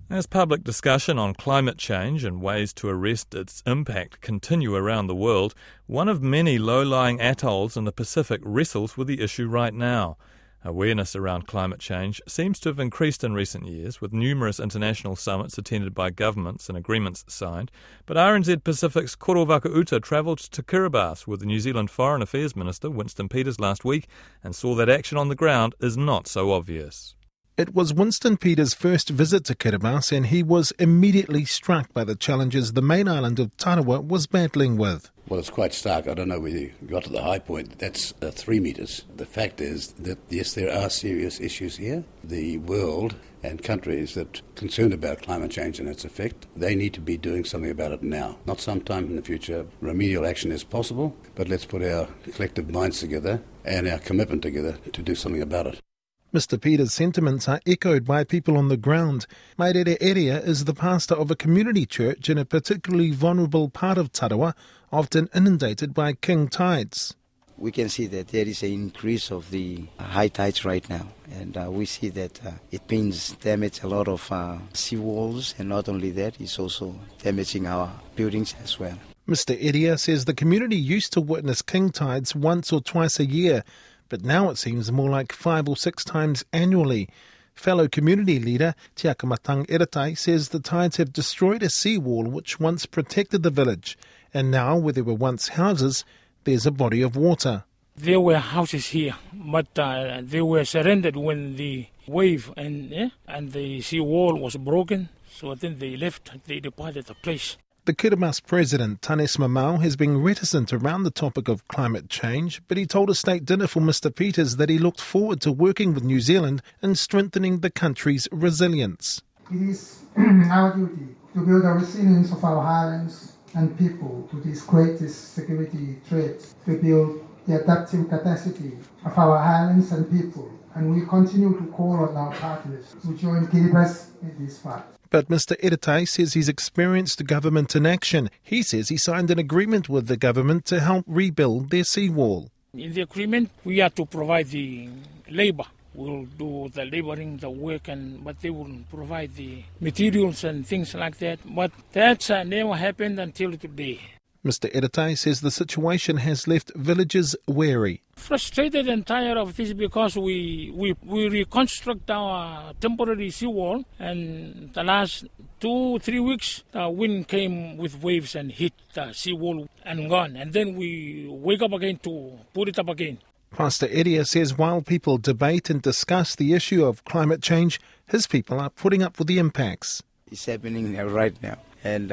As public discussion on climate change and ways to arrest its impact continue around the world, one of many low-lying atolls in the Pacific wrestles with the issue right now. Awareness around climate change seems to have increased in recent years, with numerous international summits attended by governments and agreements signed. But RNZ Pacific's Koro Vakauta travelled to Kiribati with the New Zealand Foreign Affairs Minister Winston Peters last week and saw that action on the ground is not so obvious. It was Winston Peters' first visit to Kiribati, and he was immediately struck by the challenges the main island of Tarawa was battling with. Well, it's quite stark. I don't know whether you got to the high point. That's 3 metres. The fact is that, yes, there are serious issues here. The world and countries that are concerned about climate change and its effect, they need to be doing something about it now, not sometime in the future. Remedial action is possible, but let's put our collective minds together and our commitment together to do something about it. Mr. Peters' sentiments are echoed by people on the ground. Mairere Eria is the pastor of a community church in a particularly vulnerable part of Tarawa, often inundated by king tides. We can see that there is an increase of the high tides right now, and we see that it means damage a lot of seawalls, and not only that, it's also damaging our buildings as well. Mr. Eria says the community used to witness king tides once or twice a year, but now it seems more like 5 or 6 times annually. Fellow community leader Tiakamatang Iratai says the tides have destroyed a seawall which once protected the village, and now where there were once houses, there's a body of water. There were houses here, but they were surrendered when the wave and the seawall was broken, so then they departed the place. The Kiribati president, Tanis Mamau, has been reticent around the topic of climate change, but he told a state dinner for Mr. Peters that he looked forward to working with New Zealand in strengthening the country's resilience. It is our duty to build the resilience of our highlands and people to this greatest security threat, to build the adaptive capacity of our highlands and people, and we continue to call on our partners to join Kiribati in this fight. But Mr. Iratai says he's experienced government in action. He says he signed an agreement with the government to help rebuild their seawall. In the agreement, we are to provide the labour. We'll do the labouring, the work, but they will provide the materials and things like that. But that's never happened until today. Mr. Iratai says the situation has left villagers wary. Frustrated and tired of this because we reconstruct our temporary seawall, and the last 2-3 weeks the wind came with waves and hit the seawall and gone, and then we wake up again to put it up again. Pastor Eria says while people debate and discuss the issue of climate change, his people are putting up with the impacts. It's happening right now, and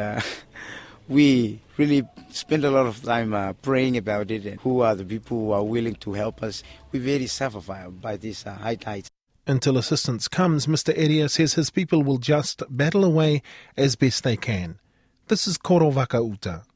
we really spend a lot of time praying about it, and who are the people who are willing to help us. We're very suffered by these high tides. Until assistance comes, Mr. Eria says his people will just battle away as best they can. This is Koro Vakauta.